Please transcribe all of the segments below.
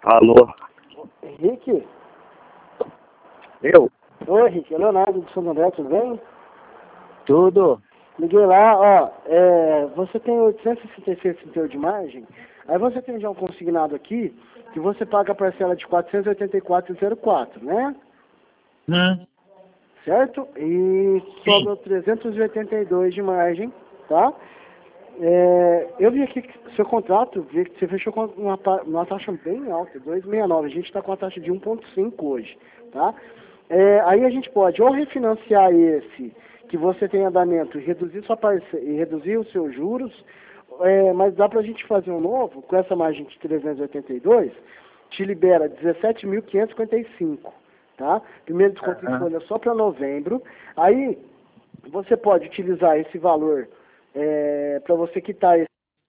Alô? Henrique? Eu? Oi, Henrique. É Leonardo de São André, tudo bem? Tudo? Liguei lá, ó. Você tem 866,38 de margem. Aí você tem já um consignado aqui que você paga a parcela de 484,04, né? Certo? E sobra 382 de margem, tá? Eu vi aqui que seu contrato, vi que você fechou com uma taxa bem alta, 2,69. A gente está com a taxa de 1,5 hoje, tá? Aí a gente pode ou refinanciar esse que você tem em andamento e reduzir sua parcela, e reduzir os seus juros, mas dá para a gente fazer um novo, com essa margem de 382, te libera 17.555, tá? Primeiro desconto em folha só para novembro. Aí você pode utilizar esse valor para você quitar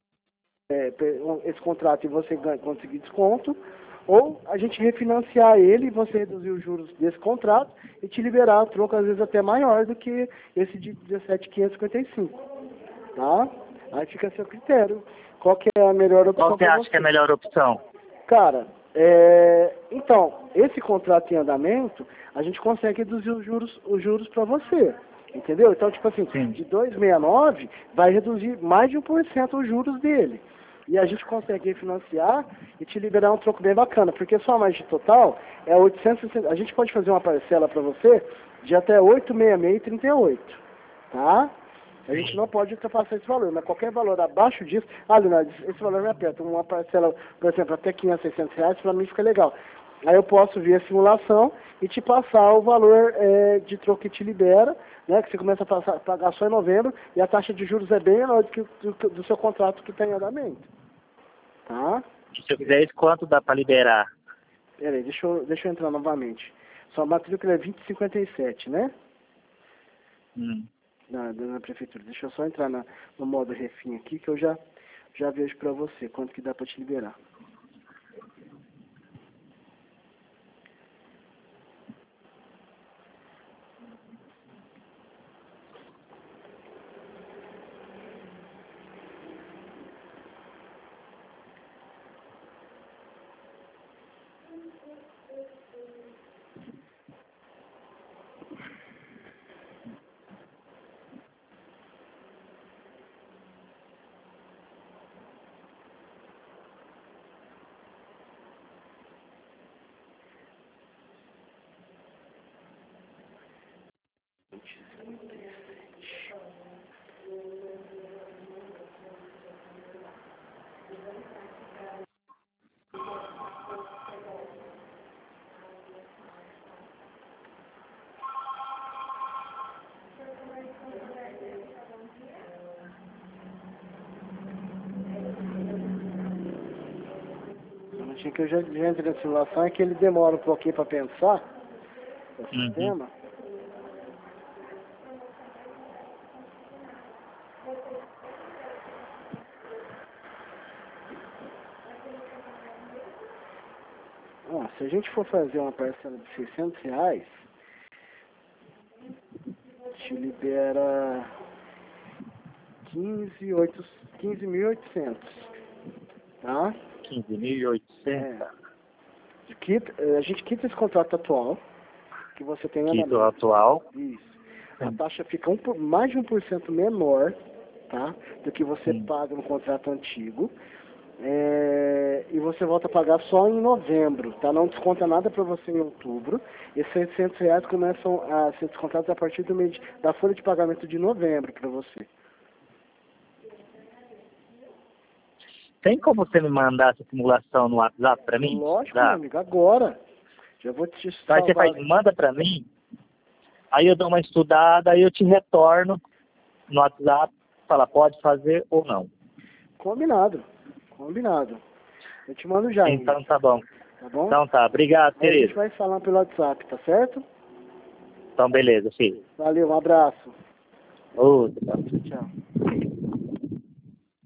esse contrato e você conseguir desconto, ou a gente refinanciar ele e você reduzir os juros desse contrato e te liberar a troco, às vezes até maior do que esse de 17.555, tá? Aí fica a seu critério. Qual que é a melhor opção? Qual você acha que é a melhor opção? Cara, então, esse contrato em andamento, a gente consegue reduzir os juros para você, entendeu? Então, tipo assim, Sim. de 2,69 vai reduzir mais de 1% os juros dele. E a gente consegue refinanciar e te liberar um troco bem bacana, porque sua margem total é 860. A gente pode fazer uma parcela para você de até 866,38, tá? A gente não pode ultrapassar esse valor, mas qualquer valor abaixo disso... Ah, Leonardo, esse valor me aperta. Uma parcela, por exemplo, até 500, 600 reais, para mim fica legal. Aí eu posso vir a simulação e te passar o valor de troco que te libera, né? Que você começa a pagar só em novembro, e a taxa de juros é bem menor do que do seu contrato que está em andamento. Tá? Se eu fizer isso, quanto dá para liberar? Peraí, deixa eu entrar novamente. Sua matrícula é 2057, né? Na prefeitura. Deixa eu só entrar no modo refim aqui que eu já vejo pra você quanto que dá pra te liberar. Que eu já entrei na simulação é que ele demora um pouquinho para pensar o sistema. Se a gente for fazer uma parcela de 600 reais, te libera 15.800, tá? 15.800. A gente quita esse contrato atual que você tem em Quito andamento. atual. Isso. A taxa fica mais de 1% menor, tá? Do que você paga no contrato antigo. E você volta a pagar só em novembro, tá? Não desconta nada para você em outubro. E esses 600 reais começam a ser descontados a partir do mês da folha de pagamento de novembro para você. Tem como você me mandar essa simulação no WhatsApp para mim? Lógico, meu amigo, agora. Já vou te Então, salvar. aí você manda para mim, aí eu dou uma estudada, aí eu te retorno no WhatsApp, fala, pode fazer ou não. Combinado. Eu te mando já, Então Henrique. tá bom. Tá bom? Então tá, obrigado, Aí a gente querido. vai falar pelo WhatsApp, tá certo? Então beleza, filho. Valeu, um abraço. Ô, Tchau.